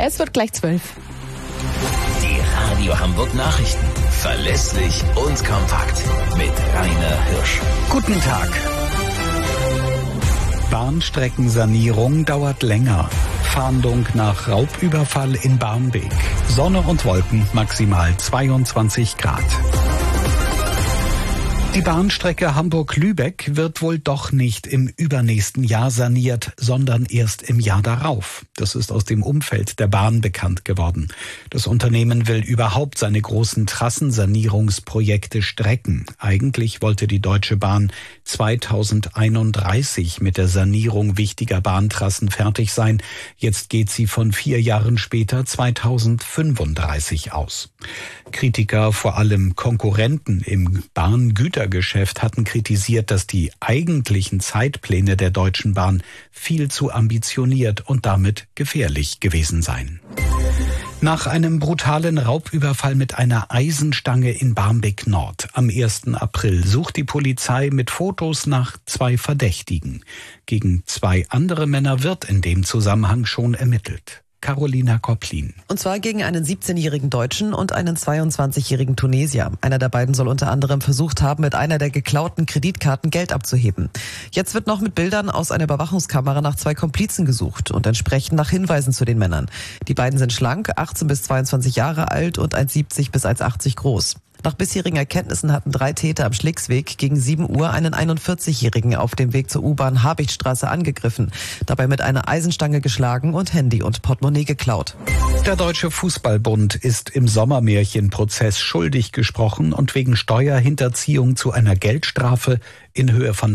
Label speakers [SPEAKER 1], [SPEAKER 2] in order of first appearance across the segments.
[SPEAKER 1] Es wird gleich 12.
[SPEAKER 2] Die Radio Hamburg Nachrichten. Verlässlich und kompakt. Mit Rainer Hirsch.
[SPEAKER 3] Guten Tag. Bahnstreckensanierung dauert länger. Fahndung nach Raubüberfall in Barmbek. Sonne und Wolken, maximal 22 Grad. Die Bahnstrecke Hamburg-Lübeck wird wohl doch nicht im übernächsten Jahr saniert, sondern erst im Jahr darauf. Das ist aus dem Umfeld der Bahn bekannt geworden. Das Unternehmen will überhaupt seine großen Trassensanierungsprojekte strecken. Eigentlich wollte die Deutsche Bahn 2031 mit der Sanierung wichtiger Bahntrassen fertig sein. Jetzt geht sie von 4 Jahren später 2035 aus. Kritiker, vor allem Konkurrenten im Bahngütergeschäft, hatten kritisiert, dass die eigentlichen Zeitpläne der Deutschen Bahn viel zu ambitioniert und damit gefährlich gewesen seien. Nach einem brutalen Raubüberfall mit einer Eisenstange in Barmbek Nord am 1. April sucht die Polizei mit Fotos nach 2 Verdächtigen. Gegen 2 andere Männer wird in dem Zusammenhang schon ermittelt. Carolina Kopplin.
[SPEAKER 4] Und zwar gegen einen 17-jährigen Deutschen und einen 22-jährigen Tunesier. Einer der beiden soll unter anderem versucht haben, mit einer der geklauten Kreditkarten Geld abzuheben. Jetzt wird noch mit Bildern aus einer Überwachungskamera nach 2 Komplizen gesucht und entsprechend nach Hinweisen zu den Männern. Die beiden sind schlank, 18 bis 22 Jahre alt und 1,70 bis 1,80 groß. Nach bisherigen Erkenntnissen hatten 3 Täter am Schlicksweg gegen 7 Uhr einen 41-Jährigen auf dem Weg zur U-Bahn Habichtstraße angegriffen, dabei mit einer Eisenstange geschlagen und Handy und Portemonnaie geklaut.
[SPEAKER 3] Der Deutsche Fußballbund ist im Sommermärchenprozess schuldig gesprochen und wegen Steuerhinterziehung zu einer Geldstrafe in Höhe von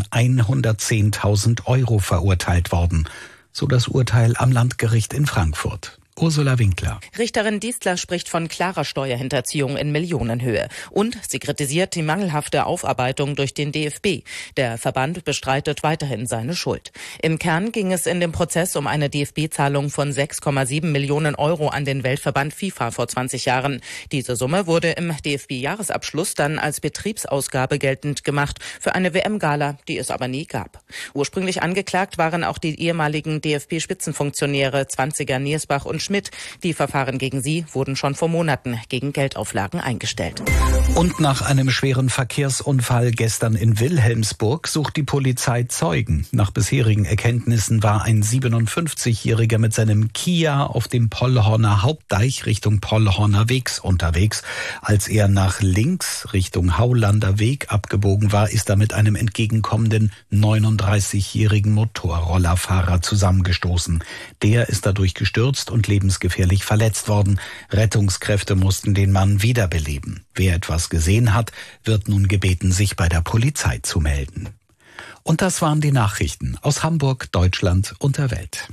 [SPEAKER 3] 110.000 € verurteilt worden. So das Urteil am Landgericht in Frankfurt. Ursula Winkler.
[SPEAKER 5] Richterin Diestler spricht von klarer Steuerhinterziehung in Millionenhöhe. Und sie kritisiert die mangelhafte Aufarbeitung durch den DFB. Der Verband bestreitet weiterhin seine Schuld. Im Kern ging es in dem Prozess um eine DFB-Zahlung von 6,7 Millionen € an den Weltverband FIFA vor 20 Jahren. Diese Summe wurde im DFB-Jahresabschluss dann als Betriebsausgabe geltend gemacht für eine WM-Gala, die es aber nie gab. Ursprünglich angeklagt waren auch die ehemaligen DFB-Spitzenfunktionäre Zwanziger, Niersbach und Schmidt. Die Verfahren gegen sie wurden schon vor Monaten gegen Geldauflagen eingestellt.
[SPEAKER 3] Und nach einem schweren Verkehrsunfall gestern in Wilhelmsburg sucht die Polizei Zeugen. Nach bisherigen Erkenntnissen war ein 57-Jähriger mit seinem Kia auf dem Pollhorner Hauptdeich Richtung Pollhorner Wegs unterwegs. Als er nach links Richtung Haulander Weg abgebogen war, ist er mit einem entgegenkommenden 39-jährigen Motorrollerfahrer zusammengestoßen. Der ist dadurch gestürzt und lebensgefährlich verletzt worden. Rettungskräfte mussten den Mann wiederbeleben. Wer etwas gesehen hat, wird nun gebeten, sich bei der Polizei zu melden. Und das waren die Nachrichten aus Hamburg, Deutschland und der Welt.